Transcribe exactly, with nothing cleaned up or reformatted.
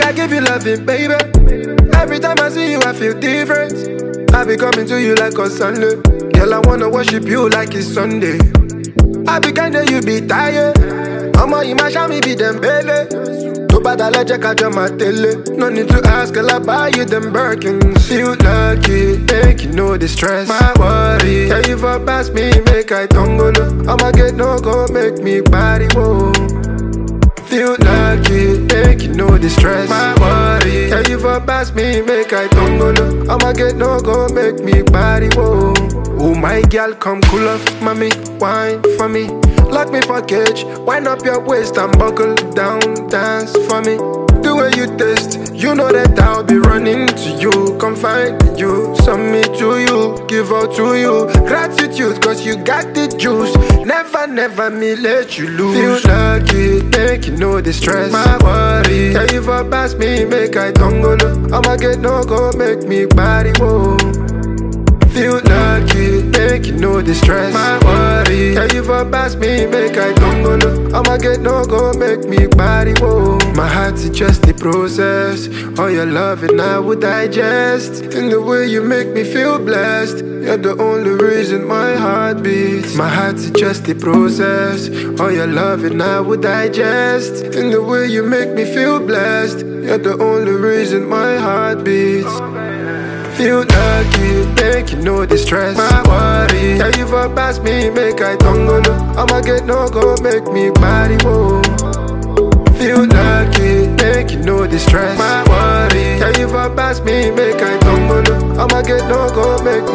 I give you loving, baby. Every time I see you, I feel different. I be coming to you like on Sunday. Girl, I wanna worship you like it's Sunday. I be kinda, you be tired. I'ma imagine me be them belly. Too bad I let you catch on my tele. No need to ask, girl, I buy you them Birkins. Feel lucky, make you know the stress. My worry, yeah, you for pass me, make I tumble. I'ma get no go, make me body whoa. Feel lucky, make you know the stress. My worry, yeah, you for pass me, make I tumble. I'ma get no go, make me body whoa. Oh my girl, come cool off, mommy, wine for me. Lock me for cage, wind up your waist and buckle down, dance for me. The way you taste, you know that I'll be running to you. Come find you, submit to you, give out to you. Gratitude, cause you got the juice. Never, never me let you lose. Feel lucky, make you know the stress. My worry, yeah, you for pass me, make I tumble. I'ma get no go, make me body whoa. Feel lucky, make you know the stress. My worry, yeah, you for pass me, make I tumble. I'ma get no go, make me body whoa. My heart's just the process. All your love and I would digest. In the way you make me feel blessed. You're the only reason my heart beats. My heart's just the process. All your love and I would digest. In the way you make me feel blessed. You're the only reason my heart beats. Feel lucky, make you know the stress. My worry, yeah, you for pass me, make I tumble. I'ma get no go, make me body whoa. Feel lucky, make you know the stress. My worry, yeah, you for pass me, make I tumble. I'ma get no go, make